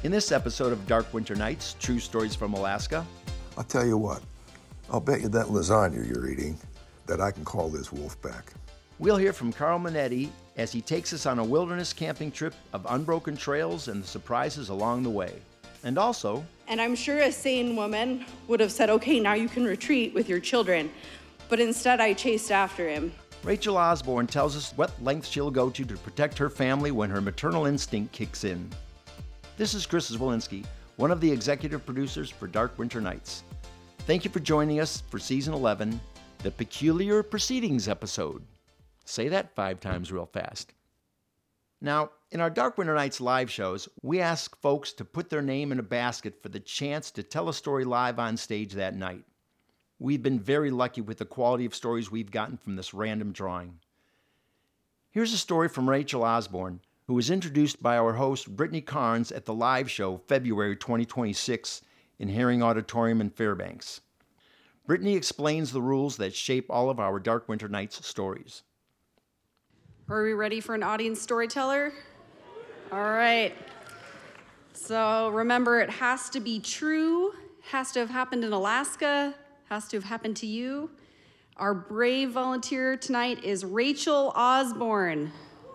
In this episode of Dark Winter Nights, True Stories from Alaska. I'll tell you what, I'll bet you that lasagna you're eating that I can call this Wolfpack. We'll hear from Carl Manetti as he takes us on a wilderness camping trip of unbroken trails and the surprises along the way. And also... And I'm sure a sane woman would have said, okay, now you can retreat with your children. But instead, I chased after him. Rachel Osborne tells us what lengths she'll go to protect her family when her maternal instinct kicks in. This is Chris Zwolinski, one of the executive producers for Dark Winter Nights. Thank you for joining us for Season 11, the Peculiar Proceedings episode. Say that 5 times real fast. Now, in our Dark Winter Nights live shows, we ask folks to put their name in a basket for the chance to tell a story live on stage that night. We've been very lucky with the quality of stories we've gotten from this random drawing. Here's a story from Rachel Osborne, who was introduced by our host Brittany Carnes at the live show February 2026 in Herring Auditorium in Fairbanks. Brittany explains the rules that shape all of our Dark Winter Nights stories. Are we ready for an audience storyteller? All right. So remember, it has to be true, has to have happened in Alaska, has to have happened to you. Our brave volunteer tonight is Rachel Osborne.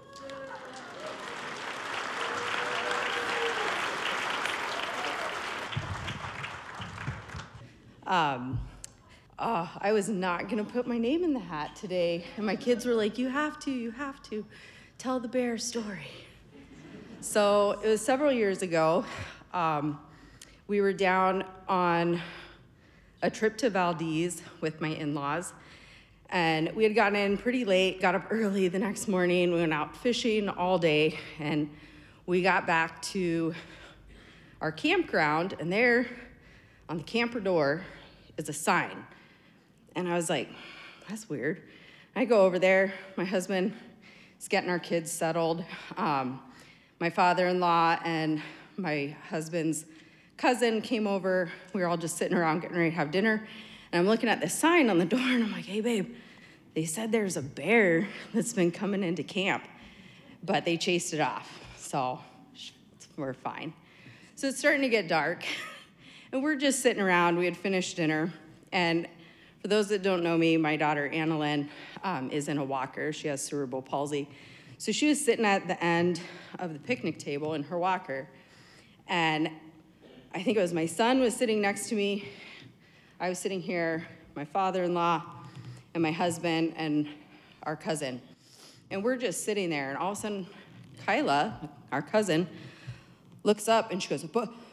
I was not gonna put my name in the hat today. And my kids were like, you have to tell the bear story. So it was several years ago. We were down on a trip to Valdez with my in-laws. And we had gotten in pretty late, got up early the next morning. We went out fishing all day. And we got back to our campground, and there on the camper door is a sign. And I was like, that's weird. I go over there, my husband is getting our kids settled. My father-in-law and my husband's cousin came over. We were all just sitting around getting ready to have dinner. And I'm looking at this sign on the door, and I'm like, hey, babe, they said there's a bear that's been coming into camp, but they chased it off, so we're fine. So it's starting to get dark, and we're just sitting around. We had finished dinner, and for those that don't know me, my daughter, Annalyn, is in a walker. She has cerebral palsy. So she was sitting at the end of the picnic table in her walker, and I think it was my son was sitting next to me. I was sitting here, my father-in-law, and my husband, and our cousin. And we're just sitting there, and all of a sudden, Kyla, our cousin, looks up, and she goes,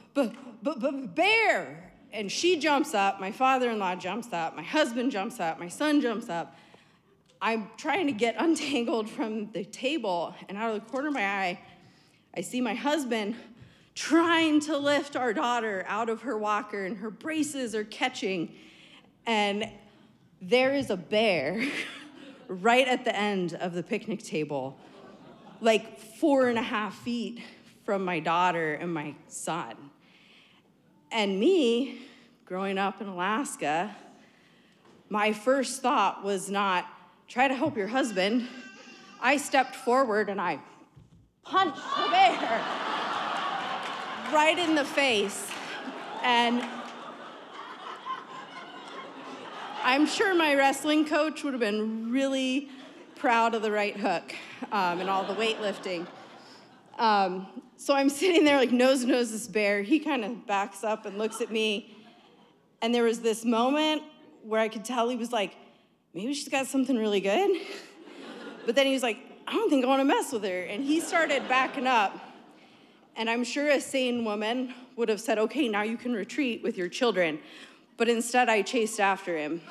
bear! And she jumps up, my father-in-law jumps up, my husband jumps up, my son jumps up. I'm trying to get untangled from the table, and out of the corner of my eye, I see my husband trying to lift our daughter out of her walker, and her braces are catching, and there is a bear right at the end of the picnic table, like 4.5 feet from my daughter and my son. And me, growing up in Alaska, my first thought was not, try to help your husband. I stepped forward and I punched the bear right in the face. And I'm sure my wrestling coach would have been really proud of the right hook and all the weightlifting. So I'm sitting there like nose to nose this bear. He kind of backs up and looks at me. And there was this moment where I could tell he was like, maybe she's got something really good. But then he was like, I don't think I want to mess with her. And he started backing up. And I'm sure a sane woman would have said, okay, now you can retreat with your children. But instead, I chased after him.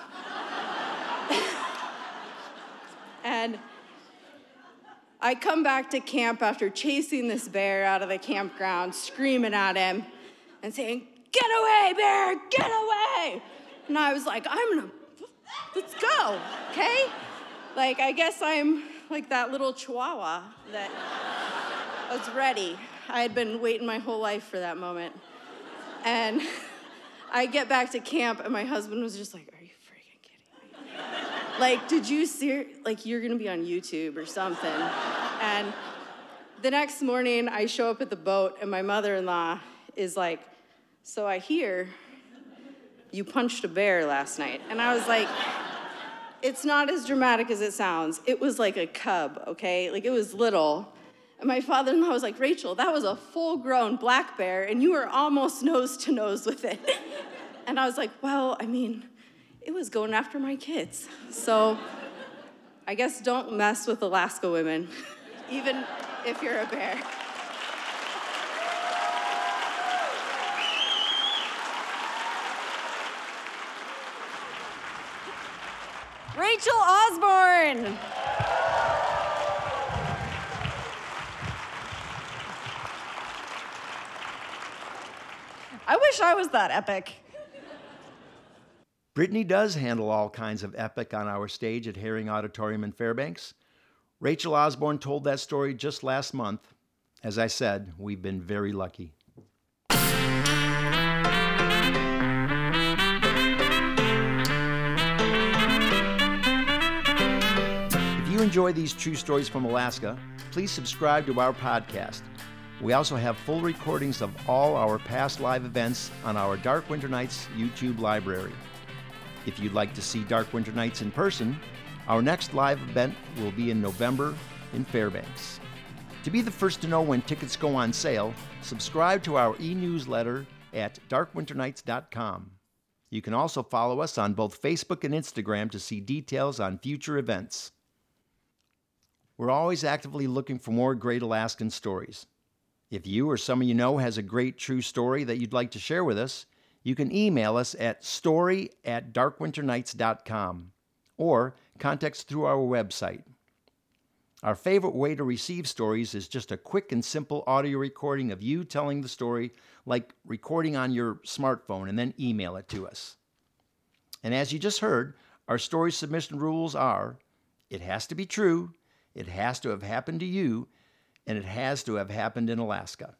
And I come back to camp after chasing this bear out of the campground, screaming at him and saying, get away, bear, get away. And I was like, let's go, okay? Like, I guess I'm like that little chihuahua that was ready. I had been waiting my whole life for that moment. And I get back to camp, and my husband was just like, are you freaking kidding me? Like, did you see, like, you're gonna be on YouTube or something. And the next morning, I show up at the boat, and my mother-in-law is like, so I hear you punched a bear last night. And I was like, it's not as dramatic as it sounds. It was like a cub, okay? Like, it was little. And my father-in-law was like, Rachel, that was a full-grown black bear, and you were almost nose to nose with it. And I was like, well, I mean, it was going after my kids. So I guess don't mess with Alaska women, even if you're a bear. Rachel Osborne. I wish I was that epic. Brittany does handle all kinds of epic on our stage at Herring Auditorium in Fairbanks. Rachel Osborne told that story just last month. As I said, we've been very lucky. If you enjoy these true stories from Alaska, please subscribe to our podcast. We also have full recordings of all our past live events on our Dark Winter Nights YouTube library. If you'd like to see Dark Winter Nights in person, our next live event will be in November in Fairbanks. To be the first to know when tickets go on sale, subscribe to our e-newsletter at darkwinternights.com. You can also follow us on both Facebook and Instagram to see details on future events. We're always actively looking for more great Alaskan stories. If you or someone you know has a great true story that you'd like to share with us, you can email us at story@darkwinternights.com or contact us through our website. Our favorite way to receive stories is just a quick and simple audio recording of you telling the story, like recording on your smartphone, and then email it to us. And as you just heard, our story submission rules are: it has to be true, it has to have happened to you, and it has to have happened in Alaska.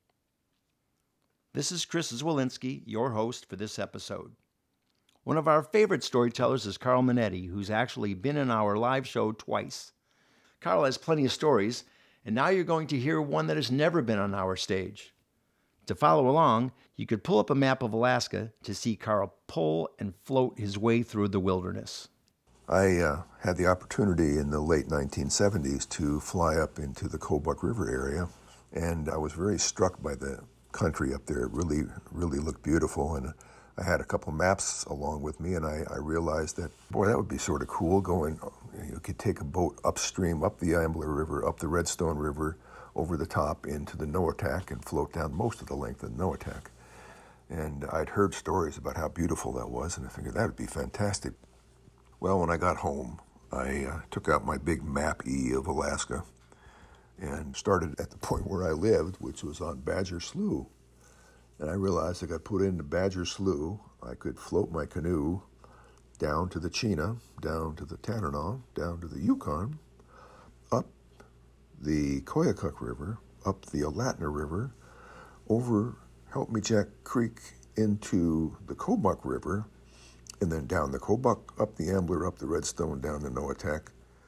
This is Chris Zwolinski, your host for this episode. One of our favorite storytellers is Carl Minetti, who's actually been in our live show twice. Carl has plenty of stories, and now you're going to hear one that has never been on our stage. To follow along, you could pull up a map of Alaska to see Carl pull and float his way through the wilderness. I had the opportunity in the late 1970s to fly up into the Kobuk River area, and I was very struck by the country up there. It really looked beautiful, and I had a couple maps along with me, and I realized that, boy, that would be sort of cool going. You could take a boat upstream, up the Ambler River, up the Redstone River, over the top into the Noatak, and float down most of the length of the Noatak. And I'd heard stories about how beautiful that was, and I figured that would be fantastic. Well, when I got home, I took out my big map-E of Alaska and started at the point where I lived, which was on Badger Slough. And I realized I got put into Badger Slough. I could float my canoe down to the Chena, down to the Tanana, down to the Yukon, up the Koyukuk River, up the Alatna River, over Helpmejack Creek into the Kobuk River, and then down the Kobuk, up the Ambler, up the Redstone, down the Noatak.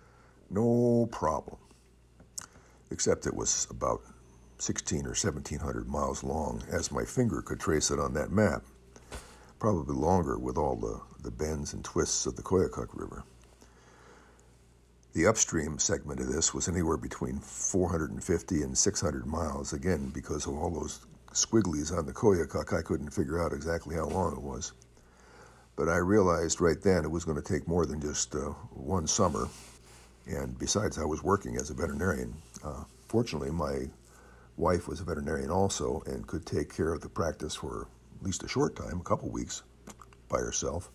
No problem. Except it was about 1,600 or 1,700 miles long, as my finger could trace it on that map. Probably longer with all the bends and twists of the Koyukuk River. The upstream segment of this was anywhere between 450 and 600 miles, again, because of all those squigglies on the Koyukuk. I couldn't figure out exactly how long it was. But I realized right then it was going to take more than just one summer. And besides, I was working as a veterinarian. Fortunately, my wife was a veterinarian also and could take care of the practice for at least a short time, a couple weeks, by herself.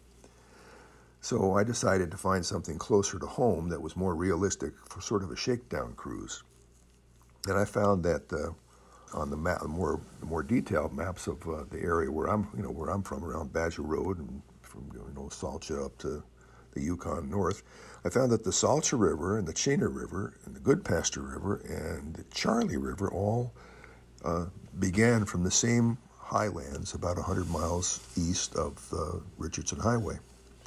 So I decided to find something closer to home that was more realistic for sort of a shakedown cruise. And I found that on the map, the more detailed maps of the area where I'm from, around Badger Road and from Salcha up to the Yukon north, I found that the Salcha River and the Chena River and the Goodpasture River and the Charlie River all began from the same highlands about 100 miles east of the Richardson Highway.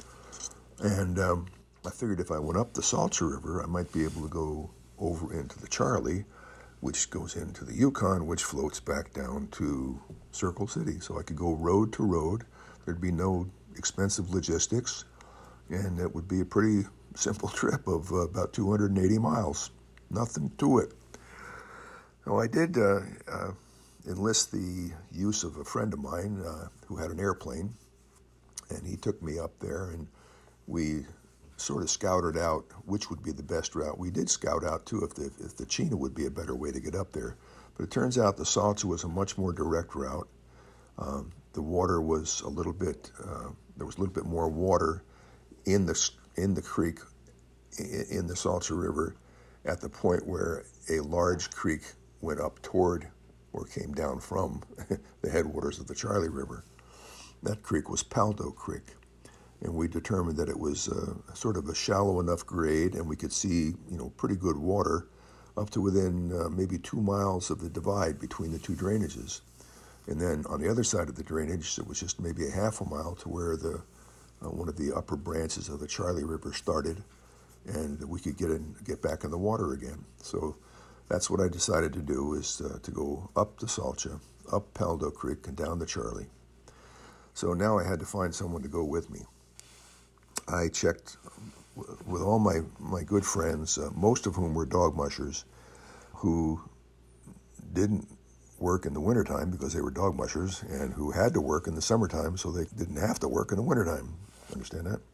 And I figured if I went up the Salcha River, I might be able to go over into the Charlie which goes into the Yukon, which floats back down to Circle City. So I could go road to road. There'd be no expensive logistics, and it would be a pretty simple trip of about 280 miles. Nothing to it. Now, I did enlist the use of a friend of mine who had an airplane, and he took me up there, and we sort of scouted out which would be the best route. We did scout out, too, if the Chena would be a better way to get up there. But it turns out the Salcha was a much more direct route. The water was a little bit, there was a little bit more water in the creek, in the Salcha River, at the point where a large creek went up toward or came down from the headwaters of the Charlie River. That creek was Paldo Creek. And we determined that it was sort of a shallow enough grade, and we could see, pretty good water up to within maybe 2 miles of the divide between the two drainages. And then on the other side of the drainage, it was just maybe a half a mile to where one of the upper branches of the Charlie River started, and we could get back in the water again. So that's what I decided to do, is to go up the Salcha, up Paldo Creek, and down the Charlie. So now I had to find someone to go with me. I checked with all my good friends, most of whom were dog mushers, who didn't work in the wintertime because they were dog mushers, and who had to work in the summertime so they didn't have to work in the wintertime. Understand that?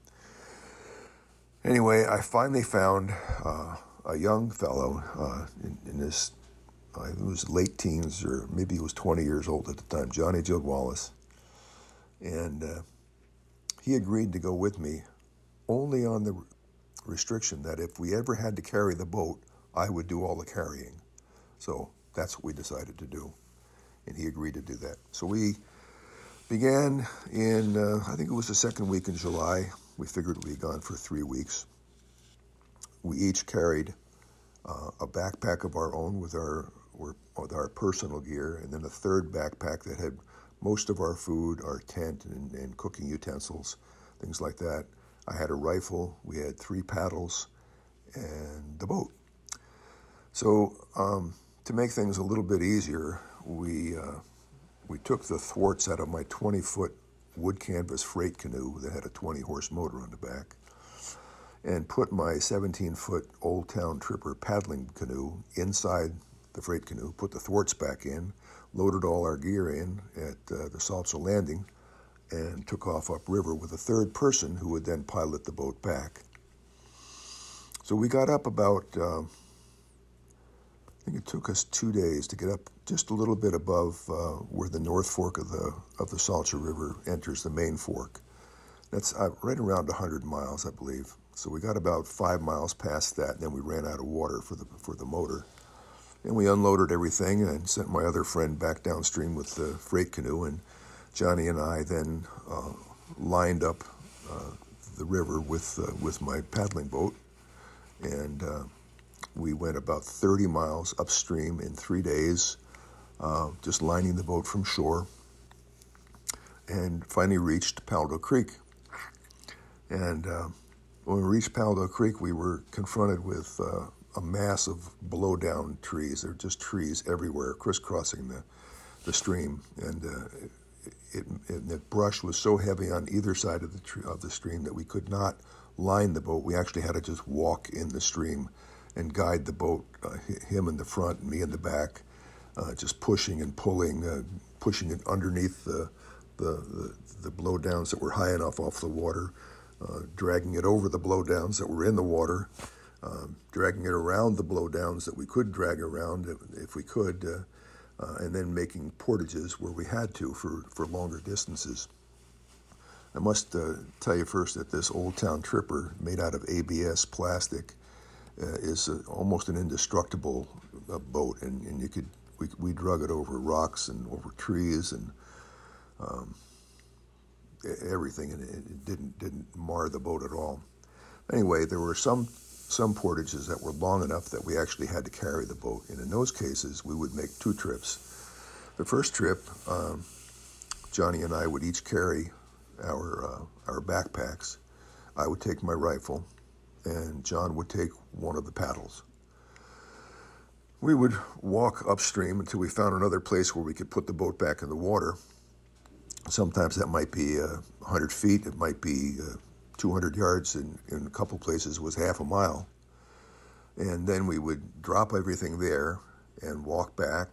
Anyway, I finally found a young fellow in his, I think it was late teens, or maybe he was 20 years old at the time, Johnny Joe Wallace. And he agreed to go with me only on the restriction that if we ever had to carry the boat, I would do all the carrying. So that's what we decided to do, and he agreed to do that. So we began in, I think it was the second week in July. We figured we'd be gone for 3 weeks. We each carried a backpack of our own with our personal gear, and then a third backpack that had most of our food, our tent, and cooking utensils, things like that. I had a rifle, we had 3 paddles, and the boat. So to make things a little bit easier, we took the thwarts out of my 20-foot wood canvas freight canoe that had a 20-horse motor on the back, and put my 17-foot Old Town Tripper paddling canoe inside the freight canoe, put the thwarts back in, loaded all our gear in at the Salcha landing, and took off upriver with a third person who would then pilot the boat back. So we got up about, I think it took us 2 days to get up just a little bit above where the North Fork of the Salcha River enters the main fork. That's right around 100 miles, I believe. So we got about 5 miles past that, and then we ran out of water for the motor. And we unloaded everything and sent my other friend back downstream with the freight canoe, and Johnny and I then lined up the river with my paddling boat, and we went about 30 miles upstream in 3 days, just lining the boat from shore, and finally reached Paldo Creek. And when we reached Paldo Creek, we were confronted with a mass of blow-down trees. There were just trees everywhere, crisscrossing the stream, and the brush was so heavy on either side of the stream that we could not line the boat. We actually had to just walk in the stream and guide the boat, him in the front and me in the back, just pushing and pulling, pushing it underneath the blowdowns that were high enough off the water, dragging it over the blowdowns that were in the water, dragging it around the blowdowns that we could drag around if we could, and then making portages where we had to for longer distances. I must tell you first that this Old Town Tripper, made out of ABS plastic, is almost an indestructible boat, and we drug it over rocks and over trees and everything, and it didn't mar the boat at all. Anyway, there were some portages that were long enough that we actually had to carry the boat, and in those cases we would make 2 trips. The first trip, Johnny and I would each carry our backpacks. I would take my rifle, and John would take one of the paddles. We would walk upstream until we found another place where we could put the boat back in the water. Sometimes that might be 100 feet, it might be 200 yards, and in a couple places it was half a mile. And then we would drop everything there and walk back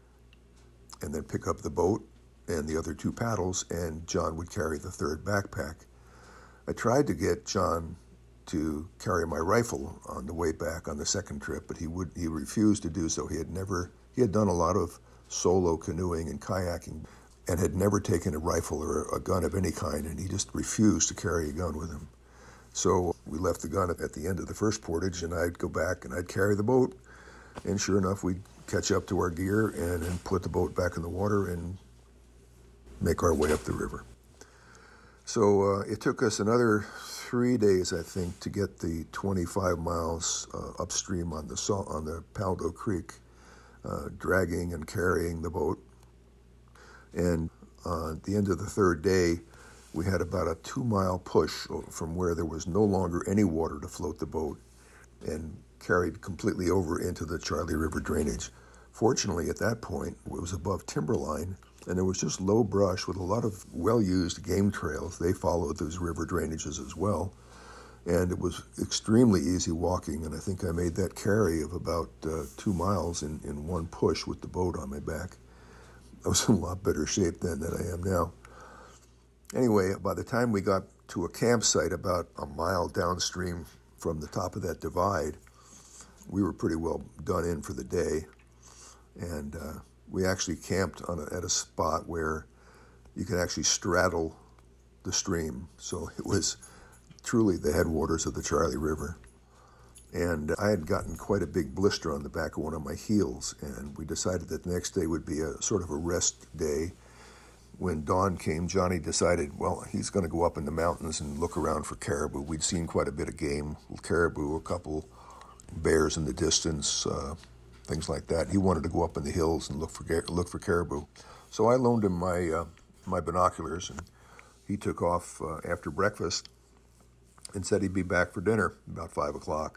and then pick up the boat and the other two paddles, and John would carry the third backpack. I tried to get John to carry my rifle on the way back on the second trip, but he refused to do so. He had done a lot of solo canoeing and kayaking and had never taken a rifle or a gun of any kind, and he just refused to carry a gun with him. So we left the gun at the end of the first portage, and I'd go back and I'd carry the boat, and sure enough, we'd catch up to our gear and then put the boat back in the water and make our way up the river. So it took us another 3 days, I think, to get the 25 miles upstream on the Paldo Creek, dragging and carrying the boat. And at the end of the third day, we had about a 2-mile push from where there was no longer any water to float the boat, and carried completely over into the Charlie River drainage. Fortunately, at that point, it was above timberline, and there was just low brush with a lot of well-used game trails. They followed those river drainages as well, and it was extremely easy walking, and I think I made that carry of about 2 miles in one push with the boat on my back. I was in a lot better shape then than I am now. Anyway, by the time we got to a campsite about a mile downstream from the top of that divide, we were pretty well done in for the day. And we actually camped at a spot where you could actually straddle the stream. So it was truly the headwaters of the Charlie River. And I had gotten quite a big blister on the back of one of my heels, and we decided that the next day would be a sort of a rest day. When dawn came, Johnny decided, well, he's going to go up in the mountains and look around for caribou. We'd seen quite a bit of game, caribou, a couple bears in the distance, things like that. He wanted to go up in the hills and look for caribou. So I loaned him my binoculars, and he took off after breakfast and said he'd be back for dinner about 5 o'clock.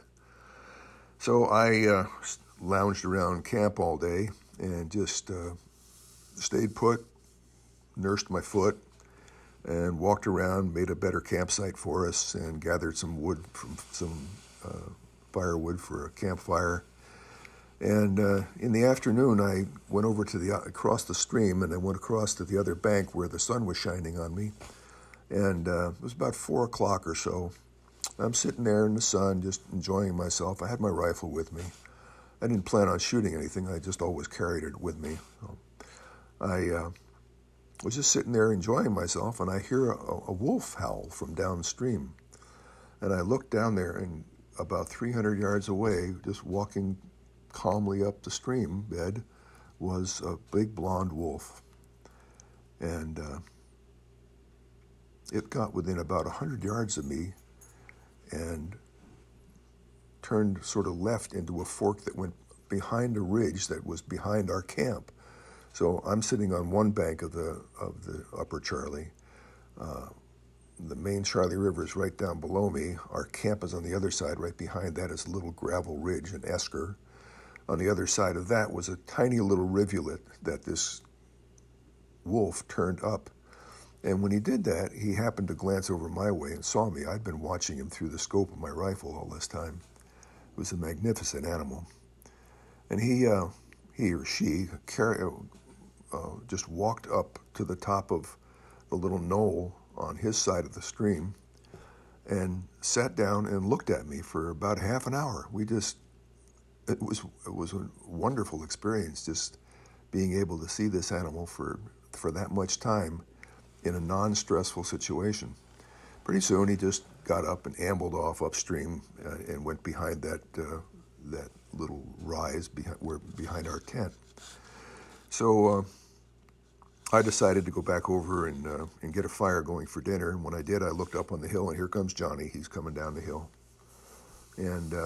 So I lounged around camp all day and just stayed put, nursed my foot, and walked around, made a better campsite for us, and gathered some wood from some firewood for a campfire. And in the afternoon, I went over to across the stream, and I went across to the other bank where the sun was shining on me. And it was about 4 o'clock or so. I'm sitting there in the sun, just enjoying myself. I had my rifle with me. I didn't plan on shooting anything. I just always carried it with me. So I was just sitting there enjoying myself, and I hear a wolf howl from downstream. And I look down there, and about 300 yards away, just walking calmly up the stream bed, was a big blonde wolf. And it got within about 100 yards of me and turned sort of left into a fork that went behind a ridge that was behind our camp. So I'm sitting on one bank of the upper Charlie. The main Charlie River is right down below me. Our camp is on the other side. Right behind that is a little gravel ridge, an esker. On the other side of that was a tiny little rivulet that this wolf turned up. And when he did that, he happened to glance over my way and saw me. I'd been watching him through the scope of my rifle all this time. It was a magnificent animal. And he or she just walked up to the top of the little knoll on his side of the stream and sat down and looked at me for about half an hour. It was a wonderful experience, just being able to see this animal for that much time in a non-stressful situation. Pretty soon he just got up and ambled off upstream and went behind that little rise behind our tent. So I decided to go back over and get a fire going for dinner. And when I did, I looked up on the hill, and here comes Johnny. He's coming down the hill. And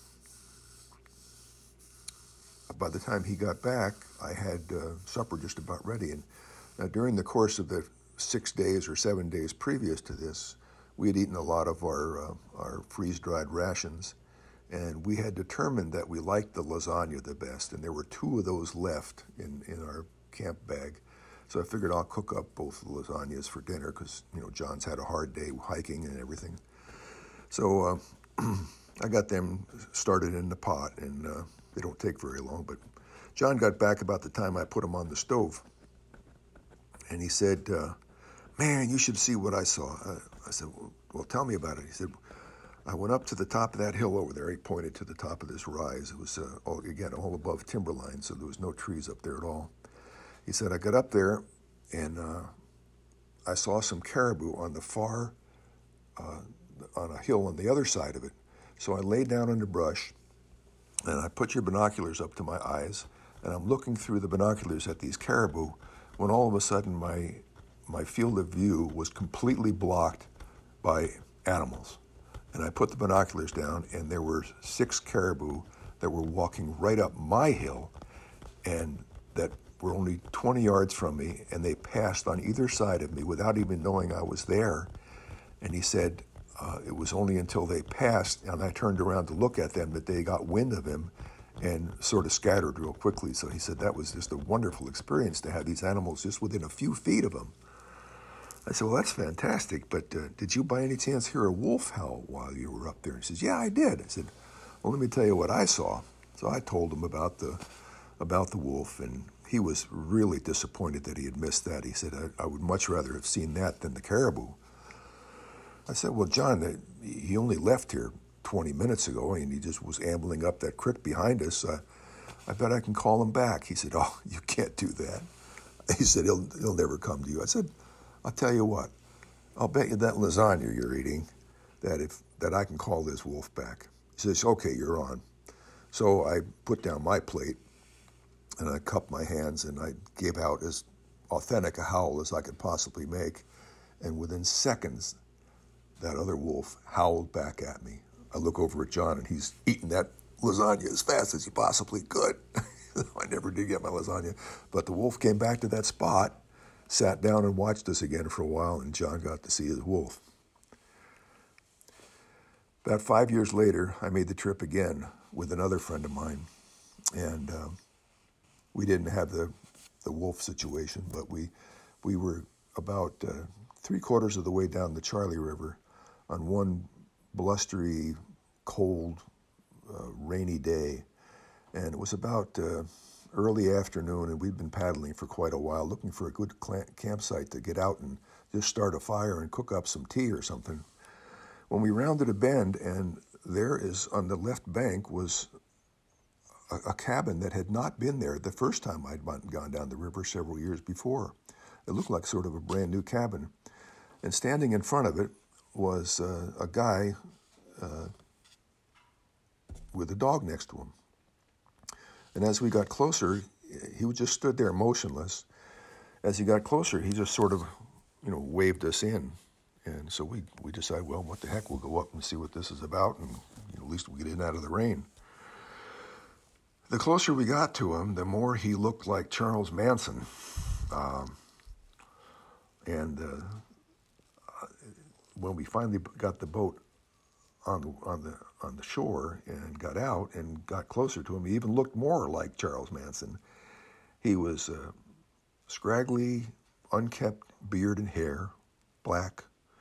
by the time he got back, I had supper just about ready. And during the course of the 6 days or 7 days previous to this, we had eaten a lot of our freeze-dried rations, And we had determined that we liked the lasagna the best, and there were 2 of those left in our camp bag. So I figured I'll cook up both the lasagnas for dinner because, John's had a hard day hiking and everything. So I got them started in the pot, and they don't take very long. But John got back about the time I put them on the stove. And he said, man, you should see what I saw. I said, well, tell me about it. He said, I went up to the top of that hill over there. He pointed to the top of this rise. It was, all above timberline, so there was no trees up there at all. He said, I got up there, and I saw some caribou on the far, on a hill on the other side of it. So I laid down in the brush, and I put your binoculars up to my eyes, and I'm looking through the binoculars at these caribou, when all of a sudden my field of view was completely blocked by animals. And I put the binoculars down, and there were 6 caribou that were walking right up my hill, and that were only 20 yards from me, and they passed on either side of me without even knowing I was there. And he said it was only until they passed, and I turned around to look at them, that they got wind of him and sort of scattered real quickly. So he said that was just a wonderful experience to have these animals just within a few feet of him. I said, well, that's fantastic, but did you by any chance hear a wolf howl while you were up there? He says, yeah, I did. I said, well, let me tell you what I saw. So I told him about the wolf, and he was really disappointed that he had missed that. He said, I would much rather have seen that than the caribou. I said, well, John, he only left here 20 minutes ago, and he just was ambling up that creek behind us. I bet I can call him back. He said, oh, you can't do that. He said, he'll never come to you. I said, I'll tell you what, I'll bet you that lasagna you're eating that I can call this wolf back. He says, okay, you're on. So I put down my plate, and I cupped my hands, and I gave out as authentic a howl as I could possibly make. And within seconds, that other wolf howled back at me. I look over at John, and he's eating that lasagna as fast as he possibly could. I never did get my lasagna. But the wolf came back to that spot, sat down and watched us again for a while, and John got to see his wolf. About 5 years later, I made the trip again with another friend of mine, and we didn't have the wolf situation, but we were about 3/4 of the way down the Charlie River on one blustery, cold, rainy day, and it was about early afternoon, and we'd been paddling for quite a while, looking for a good campsite to get out and just start a fire and cook up some tea or something. When we rounded a bend, and there is on the left bank was a cabin that had not been there the first time I'd gone down the river several years before. It looked like sort of a brand new cabin. And standing in front of it was a guy with a dog next to him. And as we got closer, he just stood there motionless. As he got closer, he just sort of, waved us in. And so we decided, well, what the heck, we'll go up and see what this is about, and at least we'll get in out of the rain. The closer we got to him, the more he looked like Charles Manson. When we finally got the boat on the shore and got out and got closer to him, he even looked more like Charles Manson. He was scraggly, unkept beard and hair, black.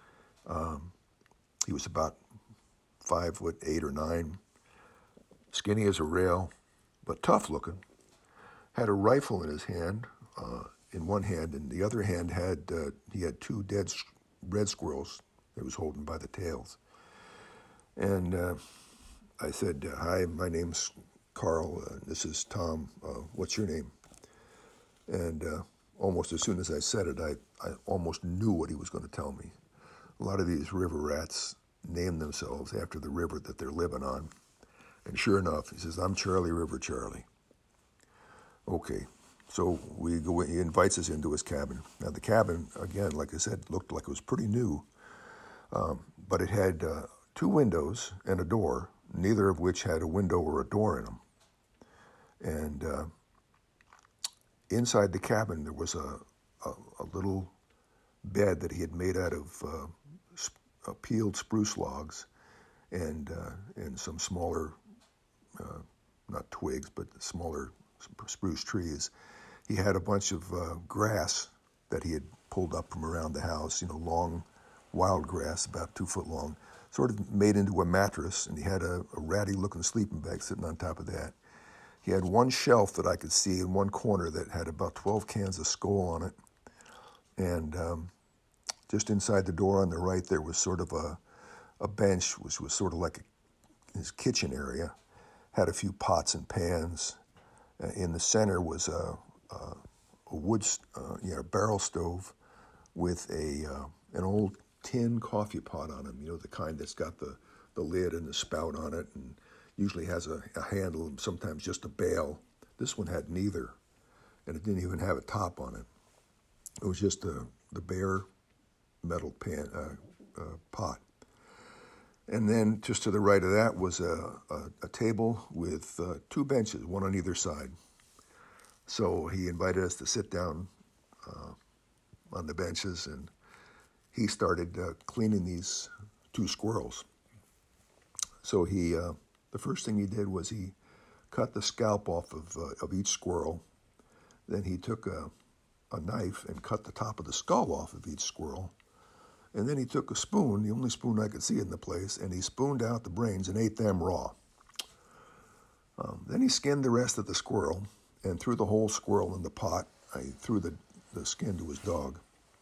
He was about 5'8" or 9", skinny as a rail, but tough looking. Had a rifle in his hand, in one hand, and the other hand he had 2 dead red squirrels that he was holding by the tails. And I said, hi, my name's Carl. This is Tom. What's your name? And almost as soon as I said it, I almost knew what he was going to tell me. A lot of these river rats name themselves after the river that they're living on. And sure enough, he says, I'm Charlie River Charlie. Okay, so we go. He invites us into his cabin. Now the cabin, again, like I said, looked like it was pretty new, but it had 2 windows and a door, neither of which had a window or a door in them. And inside the cabin, there was a little bed that he had made out of peeled spruce logs, and some smaller, not twigs, but smaller spruce trees. He had a bunch of grass that he had pulled up from around the house, long wild grass, about 2 foot long, sort of made into a mattress, and he had a ratty-looking sleeping bag sitting on top of that. He had one shelf that I could see in one corner that had about 12 cans of Skoal on it, and just inside the door on the right there was sort of a bench, which was sort of like his kitchen area, had a few pots and pans. In the center was a wood, barrel stove with an old tin coffee pot on him, the kind that's got the lid and the spout on it, and usually has a handle and sometimes just a bail. This one had neither, and it didn't even have a top on it. It was just the bare metal pot. And then just to the right of that was a table with 2 benches, one on either side. So he invited us to sit down on the benches, and he started cleaning these 2 squirrels. So the first thing he did was he cut the scalp off of each squirrel. Then he took a knife and cut the top of the skull off of each squirrel. And then he took a spoon, the only spoon I could see in the place, and he spooned out the brains and ate them raw. Then he skinned the rest of the squirrel and threw the whole squirrel in the pot. I threw the skin to his dog.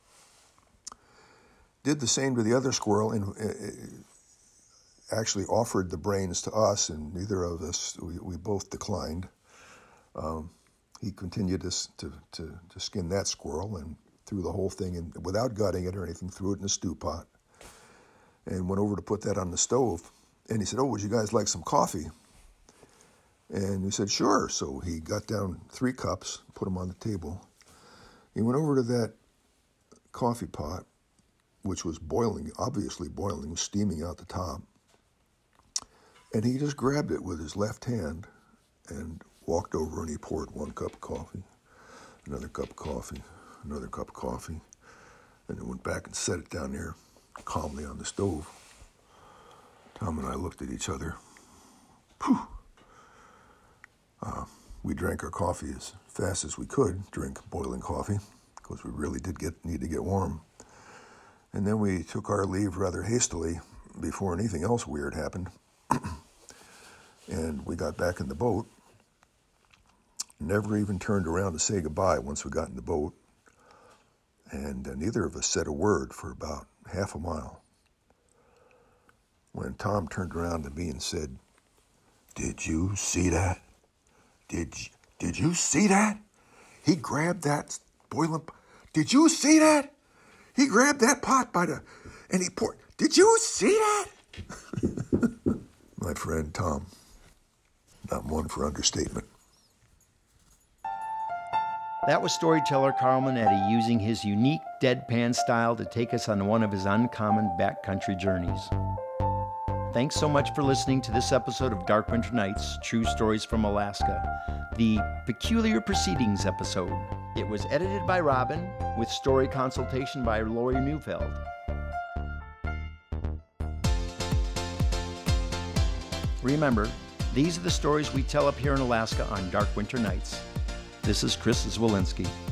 Did the same to the other squirrel and actually offered the brains to us, and neither of us, we both declined. He continued to skin that squirrel and threw the whole thing in, without gutting it or anything, threw it in a stew pot, and went over to put that on the stove. And he said, "Oh, would you guys like some coffee?" And we said, "Sure." So he got down 3 cups, put them on the table. He went over to that coffee pot, which was boiling, obviously boiling, was steaming out the top. And he just grabbed it with his left hand and walked over, and he poured 1 cup of coffee, another cup of coffee, another cup of coffee, and then went back and set it down there calmly on the stove. Tom and I looked at each other. Phew. We drank our coffee as fast as we could, drink boiling coffee, because we really did need to get warm. And then we took our leave rather hastily before anything else weird happened. And we got back in the boat. Never even turned around to say goodbye once we got in the boat. And neither of us said a word for about half a mile. When Tom turned around to me and said, "Did you see that? Did you see that? He grabbed that boiling... Did you see that? He grabbed that pot and he poured... Did you see that?" My friend Tom, not one for understatement. That was storyteller Carl Manetti using his unique deadpan style to take us on one of his uncommon backcountry journeys. Thanks so much for listening to this episode of Dark Winter Nights, True Stories from Alaska, the Peculiar Proceedings episode. It was edited by Robin, with story consultation by Lori Neufeld. Remember, these are the stories we tell up here in Alaska on Dark Winter Nights. This is Chris Zwolinski.